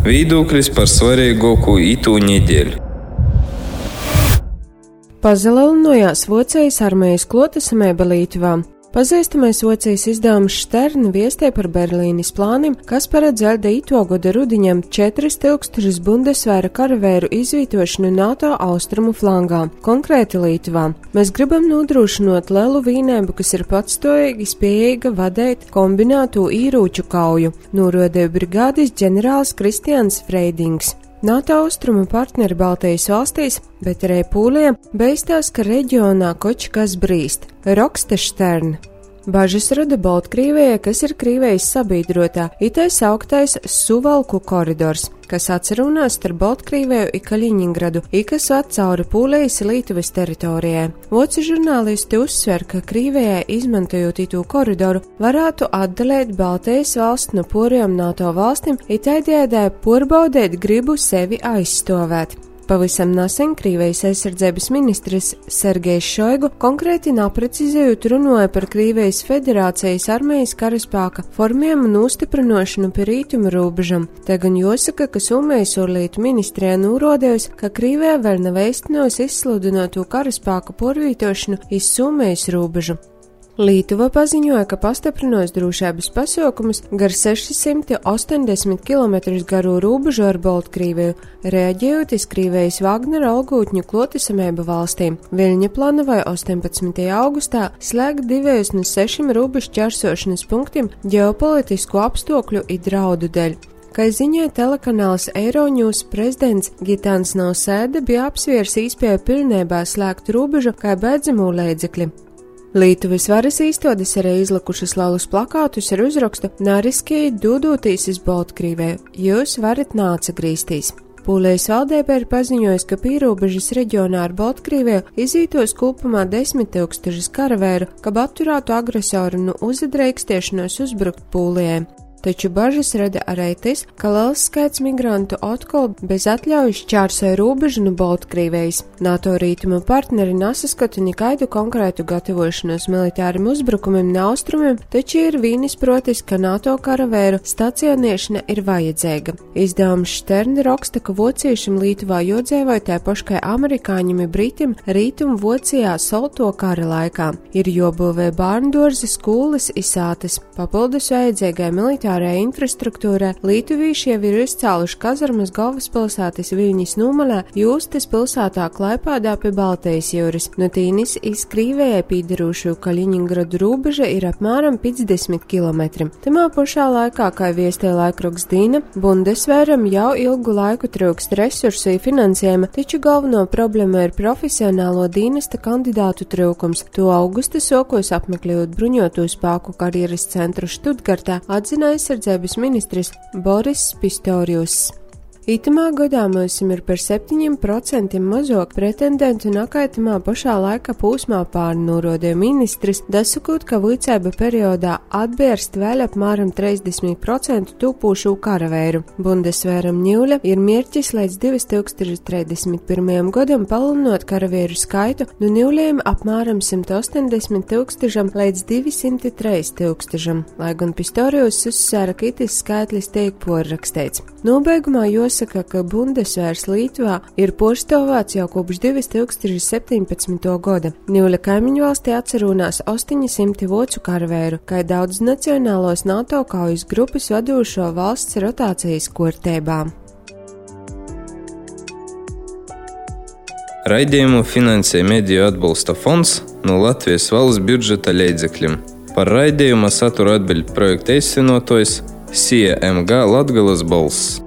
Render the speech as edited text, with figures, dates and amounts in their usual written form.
Viedoklis par svarīgāko itū nedēļu. Palielinājās Vācijas armijas klotesamība Lietuvā. Pazīstamais Vācijas izdevums Štern viestē par Berlīnes plānim, kas paredz vēl ito gada rudiņam 4000 Bundesvēra karavēru izvietošanu NATO austrumu flangā, konkrēti Lietuvā. Mēs gribam nodrošinot lielu vienību, kas ir patstojīgi spējīga vadīt kombinēto īrūču kauju, norādīja brigādes ģenerālis Kristians Freidings. NATO austrumu partneri Baltijas valstīs, bet arī Pūlijā beistās, ka reģionā koč kas brīst. Raksta Štern. Bažas rada Baltkrievijai, kas ir Krievijas sabiedrotā, itais augtais Suvalku koridors, kas atcerunās starp Baltkrieviju un Kaļiņingradu, kas ved cauri Pūlijas Lietuvas teritorijai. Vācu žurnālisti uzsver, ka Krievijai, izmantojot itu koridoru, varētu atdalīt Baltijas valsts no poriem NATO valstīm, itaidēdē porbaudēt gribu sevi aizstāvēt. Pavisam nesen Krievijas aizsardzības ministrs Sergejs Šoigu konkrēti neprecizējot runāja par Krievijas federācijas armijas karaspēka formiem un uzstiprināšanu pie rītumu robežam. Te gan jāsaka, ka Somijas ārlietu ministrijā norādījusi, ka Krievijā vēl nav īstenojusi izsludināto karaspēka porvītošanu iz Somijas robežu. Lietuva paziņoja, ka pastiprinās drošības pasākumus gar 680 km garu robežu ar Baltkrieviju, reaģējot iz Krievijas Vagnera algūtņu klotesamību valstīm. Viļņa plānoja 18. augustā slēgt 2 no 6 robežu ķersošanas punktiem ģeopolitisku apstākļu un draudu dēļ. Kā ziņoja telekanāls Eiroņūs, prezidents Gitāns Nausēda bija apsviers iespēju pilnībā slēgt robežu kā beidzamo līdzekli. Lietuvas varas īstotis arī izlikušas lielus plakātus ar uzrakstu "Nariskēji dūdotīs iz Baltkrieviju, jūs varat nācagrīstīs". Pūlijas valdība ir paziņojusi, ka pīrobežas reģionā ar Baltkrieviju izītos kopumā 10 000 karavēru, ka atturētu agresoru no uzadreikstiešanos uzbrukt Pūlijai. Taču bažas rada arī tas, ka liels skaits migrantu atkal bez atļaujas čērsoja robežu no Baltkrievijas. NATO rītumu partneri nesaskata nekādu konkrētu gatavošanos militārim uzbrukumiem no austrumiem, taču ir vienisprotis, ka NATO karavēru stacionēšana ir vajadzīga. Izdevums Štern raksta, ka vāciešiem Lietuvā jodzēvoja tā paškai amerikāņiem un britim rītumu Vācijā salto kara laikā. Ir jobūvē bērndorzi, skolas, izsātes, papildus vajadzīgai militārai infrastruktūrā. Lietuvīši jau ir izcēluši kazarmas galvaspilsētas Viļņas nomalē, Jūstas pilsētā Klaipēdā pie Baltijas jūras. No tīnis iz Krievijai pīdarūšu Kaļiņingradu robeža ir apmēram 50 km. Tamā pašā laikā, kā viestē laikraksts Dīna, Bundesvēram jau ilgu laiku trūkst resursu un finansējuma, taču galveno problēma ir profesionālo dienesta kandidātu trūkums. To augusta sokos apmeklējot bruņoto spēku karjeras centru Štutgartā, atzināja aizsardzības ministrs Boris Pistorius. Itamā gadā mums ir par 7% mazāk pretendentu nekaitamā pašā laika posmā pārnorādīja ministrs, dasakot, ka vicēba periodā atbērst vēl apmēram 30% tūpūšu karavēru. Bundesvēram ņūļa ir mērķis līdz 2031. gadam palielinot karavēru skaitu no ņūļiem apmēram 180 000 līdz 203 000, lai gan Pistorius uzsvēra, ka itis skaitlis tiek porrakstīts. Nobeigumā jāsaka, ka Bundesvērs Lietuvā ir porstāvēts jau kopš 2017. gada. Ņūļa kaimiņu valstī atcerunās 800 vācu karavēru, kā daudz nacionālos NATO kaujas grupas vadošo valsts rotācijas kārtībā. Raidījumu finansē Mediju atbalsta fonds no Latvijas valsts budžeta līdzekļiem. Par raidījuma satura atbild projekta īstenotājs CMG Latgales balss.